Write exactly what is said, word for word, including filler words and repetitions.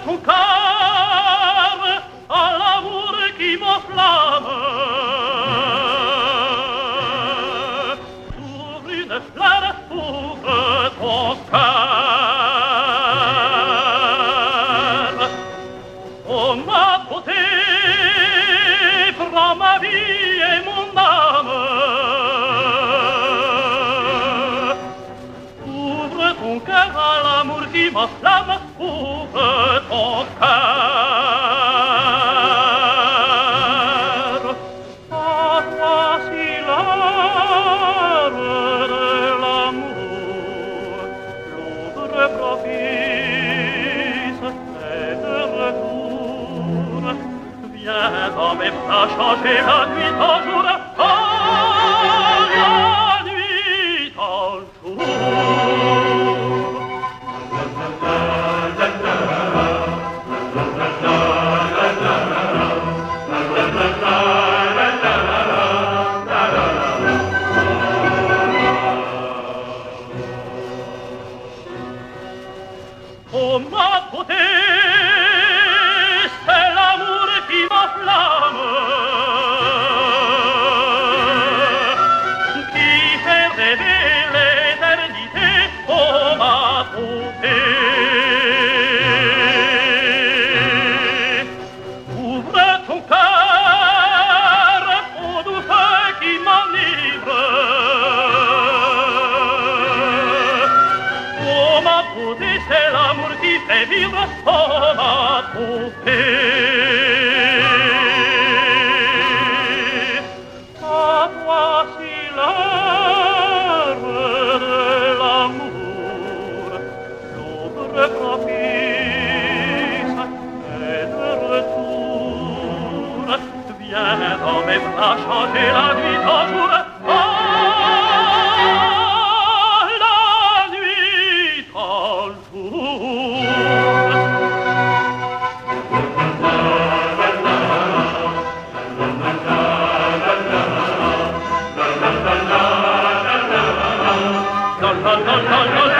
ton cœur à l'amour qui m'enflamme. Ouvre une fleur, ouvre ton cœur. Oh ma beauté, prends ma vie et mon âme. Ouvre ton cœur à l'amour qui m'enflamme. Ouvre ton cœur. Ah, voici l'heure de l'amour. L'ouvre propice et de retour. Viens dans mes bras changer la nuit en jour. Oh, la nuit en jour. Oh ma beauté, c'est l'amour qui m'enflamme, qui fait rêver l'éternité. Oh ma beauté, ouvre ton cœur aux douceurs qui m'enivrent. Oh ma beauté, c'est l'amour qui fait vivre. Oh ma beauté. Ah, voici l'heure de l'amour. L'ombre propice est de retour. Viens dans mes bras changer la nuit en jour. Oh, la la la la